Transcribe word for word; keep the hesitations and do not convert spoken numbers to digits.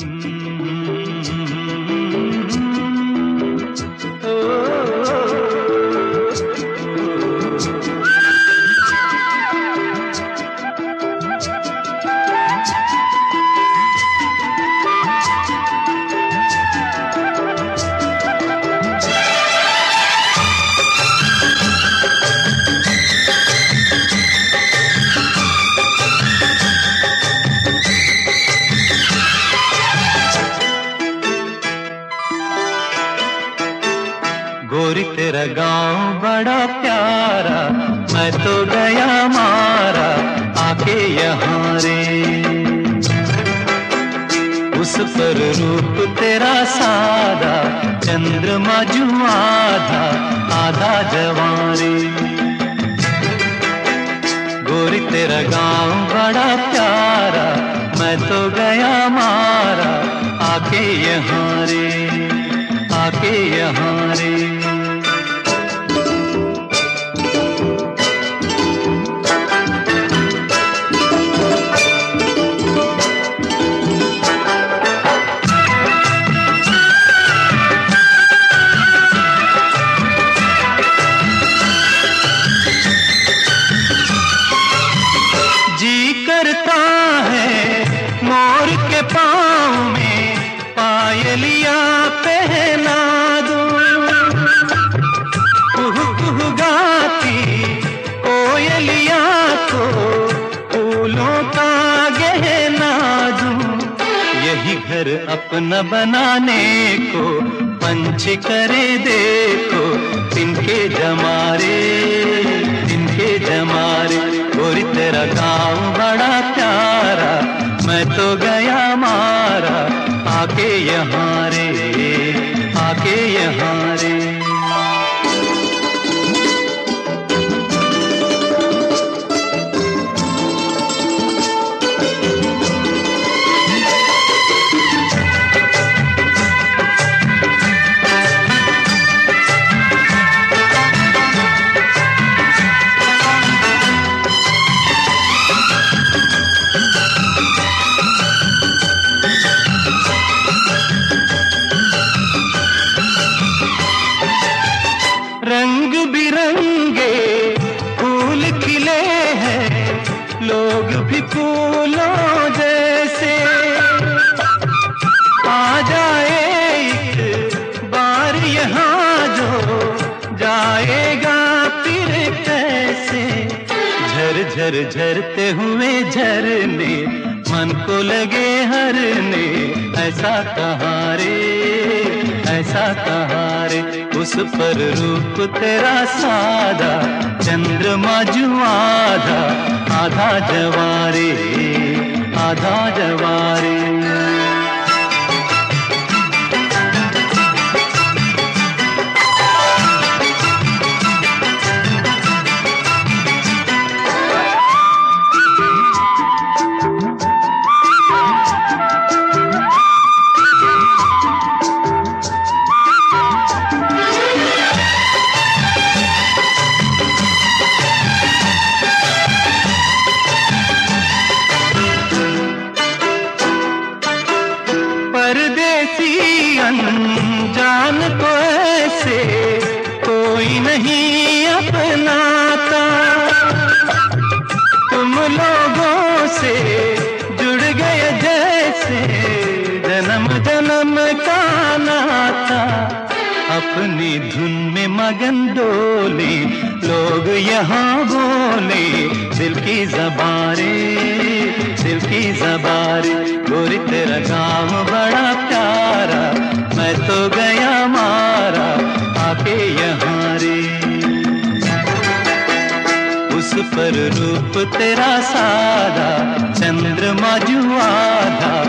गोरी तेरा गांव बड़ा प्यारा, मैं तो गया मारा आके यहाँ रे। उस पर रूप तेरा सादा, चंद्रमा जू आधा आधा जवां रे। गोरी तेरा गांव बड़ा प्यारा, मैं तो गया मारा आके यहाँ रे, आके यहाँ रे। करता है मोर के पाँव में पायलिया पहना दूं, कुह कुह गाती कोयलिया को फूलों का गहना दूं। यही घर अपना बनाने को पंछी करे देखो, तिनके जमारे तिनके जमारे। गोरी तेरा गाँव बड़ा प्यारा, मैं तो गया मारा आके यहाँ रे, आके यहाँ रे। रंग बिरंगे फूल खिले हैं, लोग भी फूलों जैसे। आ जाए एक बार यहाँ जो, जाएगा फिर कैसे। झर झर झरते हुए झरने मन को लगे हरने, ऐसा कहाँ रे, ऐसा कहाँ रे। उस पर रूप तेरा सादा, चंद्रमा जू आधा आधा जवारे, आधा जवारे। परदेसी अनजान को ऐसे कोई नहीं अपनाता, तुम लोगों से जुड़ गए जैसे जन्म जन्म का नाता। अपनी धुन में मगन डोले लोग यहाँ बोले, दिल की ज़बारे, दिल की ज़बारे। गोरी तेरा गाँव बड़ा प्यारा, मैं तो गया मारा आके यहाँ रे। उस पर रूप तेरा सादा, चंद्रमा जू आधा